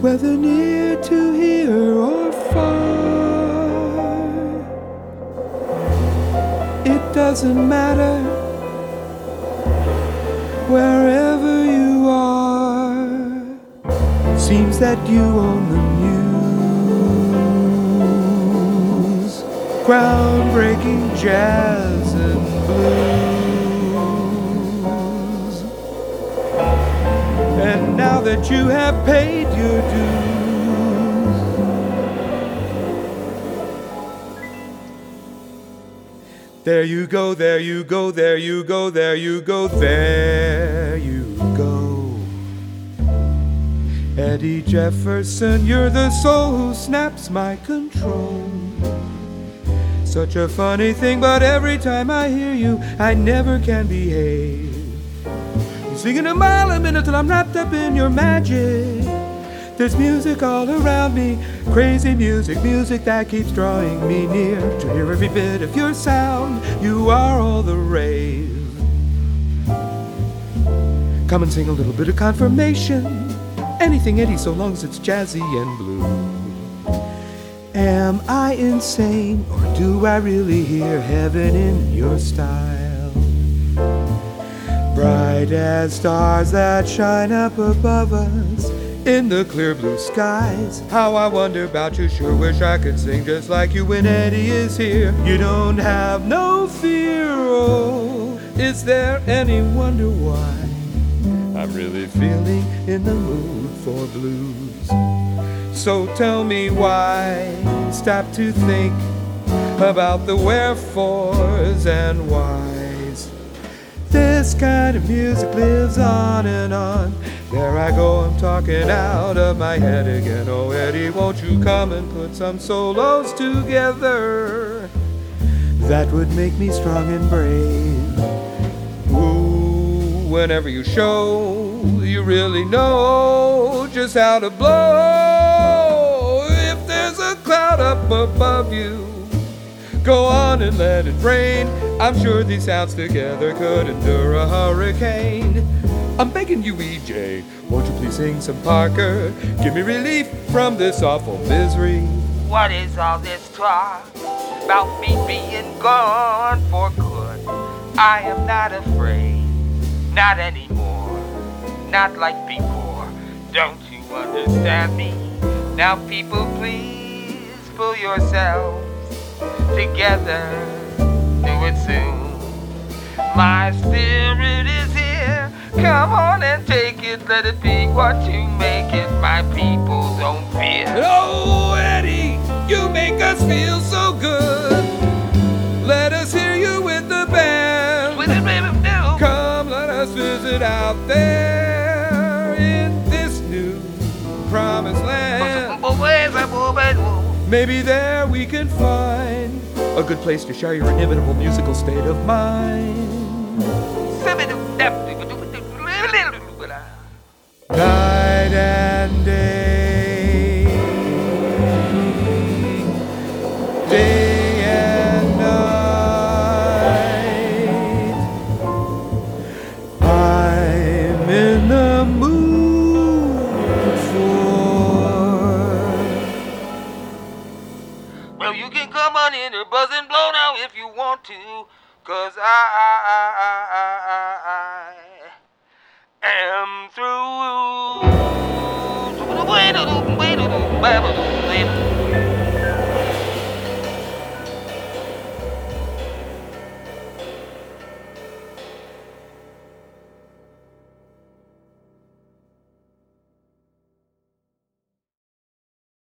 whether near to here or far. It doesn't matter wherever you are. Seems that you own the muse, groundbreaking jazz and blues. And now that you have paid your dues, there you go, there you go, there you go, there you go, there you go. Eddie Jefferson, you're the soul who snaps my control. Such a funny thing, but every time I hear you, I never can behave. You're singing a mile a minute till I'm wrapped up in your magic. There's music all around me, crazy music, music that keeps drawing me near. To hear every bit of your sound, you are all the rave. Come and sing a little bit of confirmation. Anything, Eddie, so long as it's jazzy and blue. Am I insane, or do I really hear heaven in your style? Bright as stars that shine up above us in the clear blue skies. How I wonder about you, sure wish I could sing just like you when Eddie is here. You don't have no fear, oh, is there any wonder why I'm really feeling in the mood for blues? So tell me why, stop to think about the wherefores and whys. This kind of music lives on and on. There I go, I'm talking out of my head again. Oh Eddie, won't you come and put some solos together? That would make me strong and brave. Ooh, whenever you show, you really know just how to blow. If there's a cloud up above you, go on and let it rain. I'm sure these sounds together could endure a hurricane. I'm begging you, EJ, won't you please sing some Parker? Give me relief from this awful misery. What is all this talk about me being gone for good? I am not afraid, not anymore, not like before. Don't you understand me? Now people, please pull yourselves together, do it soon. My spirit is here, come on and take it, let it be what you make it. My people don't fear. Oh, Eddie, you make us feel so good. Let us hear you with the band. With it, baby, do. Come, let us visit out there in this new promised land. Maybe there we can find a good place to share your inimitable musical state of mind. Night and day, day and night, I'm in the mood for. Well, you can come on in or buzz and blow now if you want to, 'cause I am through.